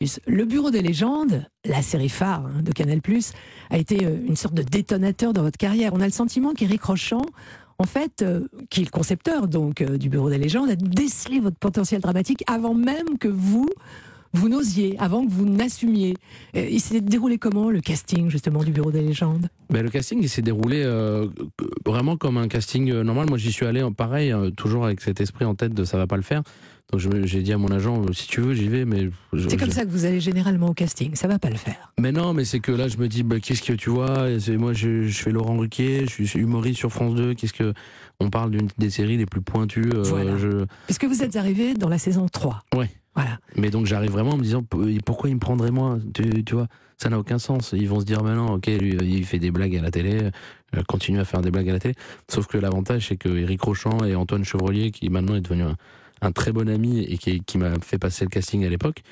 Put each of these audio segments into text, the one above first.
Le Bureau des légendes, la série phare de Canal+, a été une sorte de détonateur dans votre carrière. On a le sentiment qu'Éric Rochant, en fait, qui est le concepteur donc du Bureau des légendes, a décelé votre potentiel dramatique avant même que vous n'osiez, avant que vous n'assumiez. Il s'est déroulé comment, le casting, justement, du Bureau des légendes ? Le casting, il s'est déroulé vraiment comme un casting normal. Moi, j'y suis allé, pareil, toujours avec cet esprit en tête de ça va pas le faire. Donc j'ai dit à mon agent, si tu veux, j'y vais, mais... C'est comme ça que vous allez généralement au casting, ça va pas le faire. Mais non, mais c'est que là, je me dis, qu'est-ce que tu vois ? Moi, je fais Laurent Ruquier, je suis humoriste sur France 2, on parle d'une des séries les plus pointues. Voilà. Parce que vous êtes arrivé dans la saison 3. Ouais. Voilà. Mais donc j'arrive vraiment en me disant, pourquoi il me prendrait moi ? Tu vois, ça n'a aucun sens. Ils vont se dire, maintenant, ok, lui, il fait des blagues à la télé, continue à faire des blagues à la télé. Sauf que l'avantage, c'est que Éric Rochant et Antoine Chevrolier, qui maintenant est devenu un très bon ami et qui m'a fait passer le casting à l'époque,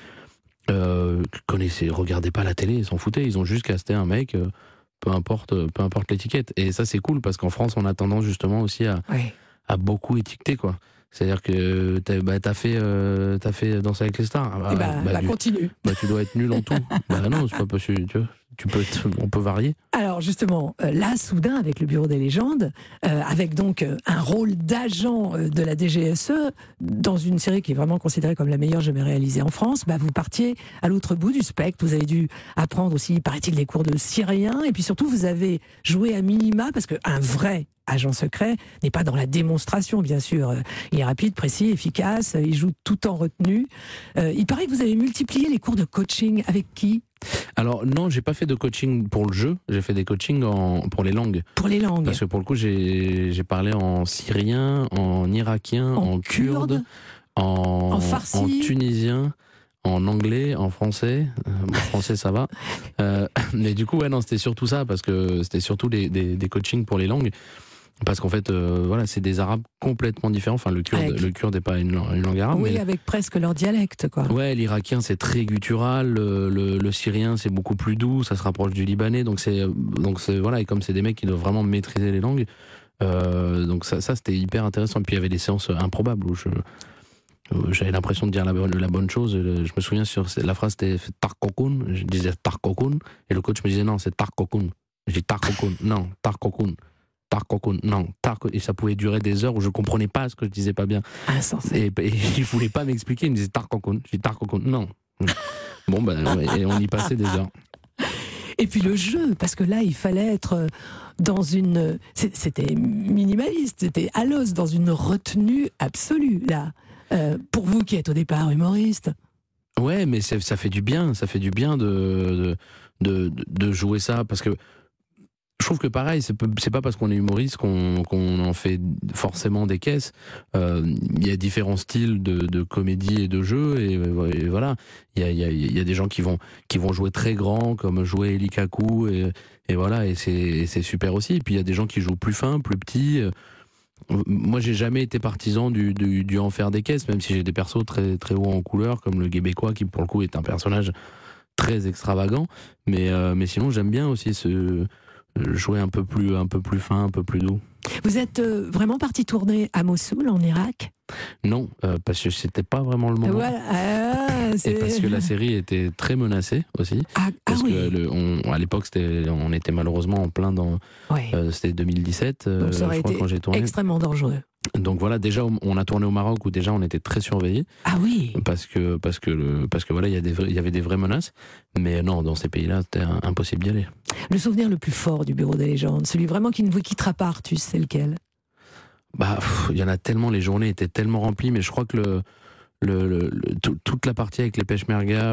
regardaient pas la télé, ils s'en foutaient, ils ont juste casté un mec, peu importe l'étiquette. Et ça, c'est cool, parce qu'en France, on a tendance justement aussi à beaucoup étiqueter, quoi. C'est-à-dire que t'as fait Danser avec les stars. Continue. Tu dois être nul en tout. Non, c'est pas possible. Tu vois, on peut varier. Alors justement, là, soudain, avec le Bureau des légendes, avec donc un rôle d'agent de la DGSE dans une série qui est vraiment considérée comme la meilleure jamais réalisée en France, vous partiez à l'autre bout du spectre. Vous avez dû apprendre aussi, paraît-il, des cours de syrien, et puis surtout, vous avez joué à minima, parce qu'un vrai agent secret n'est pas dans la démonstration, bien sûr. Il est rapide, précis, efficace, il joue tout en retenue. Il paraît que vous avez multiplié les cours de coaching. Avec qui ? Alors non, j'ai pas fait de coaching pour le jeu, j'ai fait des coachings pour les langues. Pour les langues. Parce que pour le coup, j'ai parlé en syrien, en irakien, en kurde, en farsi, en tunisien, en anglais, en français. Français, ça va. Mais du coup, c'était surtout ça, parce que c'était surtout des coachings pour les langues. Parce qu'en fait, c'est des arabes complètement différents. Enfin, le kurde n'est pas une langue arabe. Oui, mais avec presque leur dialecte, quoi. Ouais, l'irakien c'est très guttural, le syrien c'est beaucoup plus doux, ça se rapproche du libanais. Donc et comme c'est des mecs qui doivent vraiment maîtriser les langues, donc ça c'était hyper intéressant. Puis il y avait des séances improbables où j'avais l'impression de dire la bonne chose. Je me souviens la phrase c'était Tarkokun, je disais Tarkokun, et le coach me disait non, c'est Tarkokun. Je dis Tarkokun, non, Tarkokun. Tarkokun, non, et ça pouvait durer des heures où je comprenais pas ce que je disais pas bien. Et il voulait pas m'expliquer, il me disait Tarkokun, je dis Tarkokun, non. Et on y passait des heures. Et puis le jeu, parce que là, il fallait être c'était minimaliste, c'était à l'os, dans une retenue absolue, là. Pour vous qui êtes au départ humoriste. Ouais, mais ça fait du bien de jouer ça, parce que je trouve que pareil, c'est pas parce qu'on est humoriste qu'on en fait forcément des caisses. Il y a différents styles de comédie et de jeu, et voilà. Il y a des gens qui vont jouer très grand, comme jouer Eli Kaku, et voilà, et c'est super aussi. Et puis il y a des gens qui jouent plus fin, plus petit. Moi, j'ai jamais été partisan du en faire des caisses, même si j'ai des persos très très hauts en couleur, comme le Québécois, qui pour le coup est un personnage très extravagant. Mais sinon, j'aime bien aussi jouer un peu plus fin, un peu plus doux. Vous êtes vraiment parti tourner à Mossoul, en Irak ? Non, parce que c'était pas vraiment le moment. Voilà, et parce que la série était très menacée aussi. Parce que à l'époque, on était malheureusement en plein dans. C'était 2017. Donc ça aurait été quand j'ai tourné. Extrêmement dangereux. Donc voilà, déjà on a tourné au Maroc où déjà on était très surveillés. Ah oui. Parce que voilà, il y avait des vraies menaces. Mais non, dans ces pays-là, c'était impossible d'y aller. Le souvenir le plus fort du Bureau des légendes, celui vraiment qui ne vous quittera pas, Artus, c'est lequel ? Il y en a tellement, les journées étaient tellement remplies, mais je crois que toute la partie avec les Peshmerga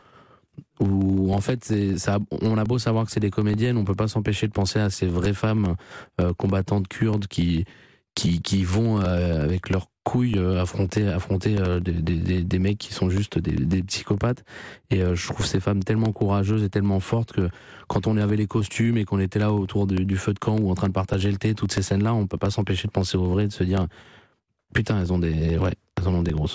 où en fait on a beau savoir que c'est des comédiennes, on peut pas s'empêcher de penser à ces vraies femmes combattantes kurdes qui vont avec leurs couilles affronter des mecs qui sont juste des psychopathes. Et je trouve ces femmes tellement courageuses et tellement fortes que quand on avait les costumes et qu'on était là autour du feu de camp ou en train de partager le thé, toutes ces scènes-là, on peut pas s'empêcher de penser au vrai, de se dire putain, elles en ont des grosses.